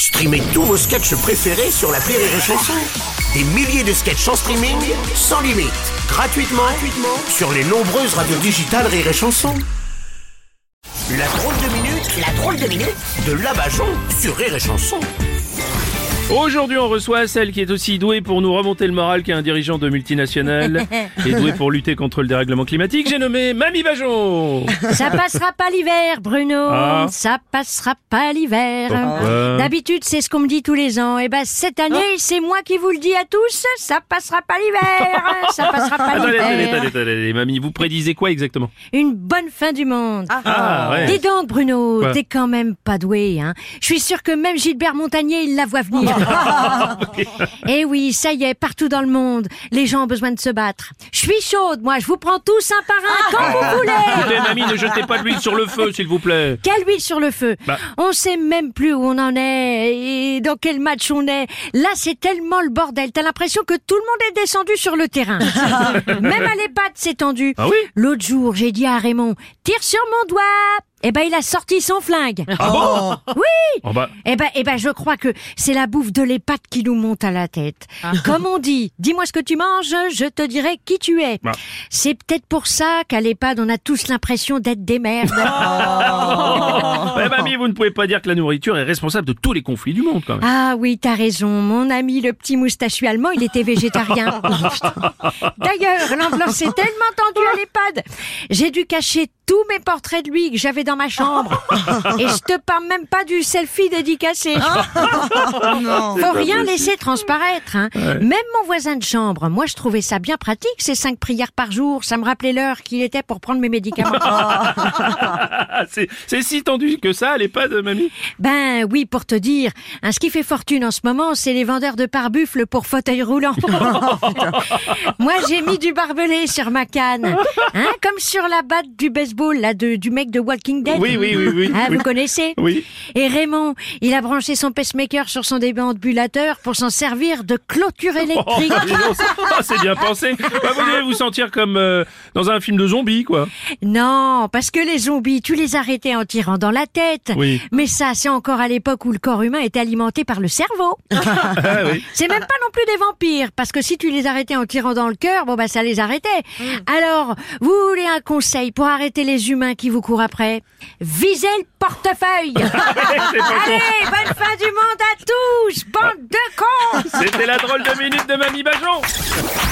Streamez tous vos sketchs préférés sur l'appli Rire et Chanson. Des milliers de sketchs en streaming, sans limite, gratuitement sur les nombreuses radios digitales Rire et Chanson. La drôle de minute de Labajon sur Rire et Chanson. Aujourd'hui, on reçoit celle qui est aussi douée pour nous remonter le moral qu'un dirigeant de multinationale et douée pour lutter contre le dérèglement climatique. J'ai nommé Mamie Bajon. Ça passera pas l'hiver, Bruno. Ah. Ça passera pas l'hiver. Pourquoi ? D'habitude, c'est ce qu'on me dit tous les ans. Et ben, cette année, c'est moi qui vous le dis à tous. Ça passera pas l'hiver. Ça passera pas l'hiver. Attendez, Mamie, vous prédisez quoi exactement ? Une bonne fin du monde. Ah, ouais. Dis donc, Bruno, Quoi ? t'es quand même pas doué, hein. Je suis sûr que même Gilbert Montagnier, il la voit venir. Eh oui, ça y est, partout dans le monde, les gens ont besoin de se battre. Je suis chaude, moi, je vous prends tous un par un quand vous voulez. Écoutez, Mamie, ne jetez pas de l'huile sur le feu, s'il vous plaît. Quelle huile sur le feu. Bah. On sait même plus où on en est et dans quel match on est. Là, c'est tellement le bordel. T'as l'impression que tout le monde est descendu sur le terrain. Même à l'EHPAD, c'est tendu. Ah oui ? L'autre jour, j'ai dit à Raymond, tire sur mon doigt. Eh ben, il a sorti son flingue. Ah bon ? Oui. Oh bah, Eh ben, je crois que c'est la bouffe de l'EHPAD qui nous monte à la tête. Comme on dit, dis-moi ce que tu manges, je te dirai qui tu es. Bah. C'est peut-être pour ça qu'à l'EHPAD, on a tous l'impression d'être des merdes. Mamie, vous ne pouvez pas dire que la nourriture est responsable de tous les conflits du monde, quand même. Ah oui, t'as raison. Mon ami, le petit moustachu allemand, il était végétarien. D'ailleurs, l'ambiance est tellement tendue à l'EHPAD. J'ai dû cacher tous mes portraits de lui que j'avais dans ma chambre. Et je te parle même pas du selfie dédicacé. Faut rien laisser transparaître, hein. Ouais. Même mon voisin de chambre, moi je trouvais ça bien pratique, ces 5 prières par jour. Ça me rappelait l'heure qu'il était pour prendre mes médicaments. C'est si tendu que ça, l'EHPAD, Mamie ? Ben oui, pour te dire, hein, ce qui fait fortune en ce moment, c'est les vendeurs de pare-buffle pour fauteuil roulant. Moi, j'ai mis du barbelé sur ma canne, hein, comme sur la batte du baseball là, du mec de Walking Dead. Oui. Hein, Oui. vous connaissez ? Oui. Et Raymond, il a branché son pacemaker sur son déambulateur pour s'en servir de clôture électrique. Dis donc, c'est bien pensé. Bah, vous devez vous sentir comme dans un film de zombies, quoi. Non, parce que les zombies, tu les arrêtais en tirant dans la tête. Oui. Mais ça, c'est encore à l'époque où le corps humain était alimenté par le cerveau. Ah, oui. C'est même pas non plus des vampires, parce que si tu les arrêtais en tirant dans le cœur, bon bah ça les arrêtait. Alors, vous voulez un conseil pour arrêter les humains qui vous courent après ? Visez le portefeuille. C'est pas con. Allez, bonne fin du monde à tous, bande de cons. C'était la drôle de minute de Mamie Bajon.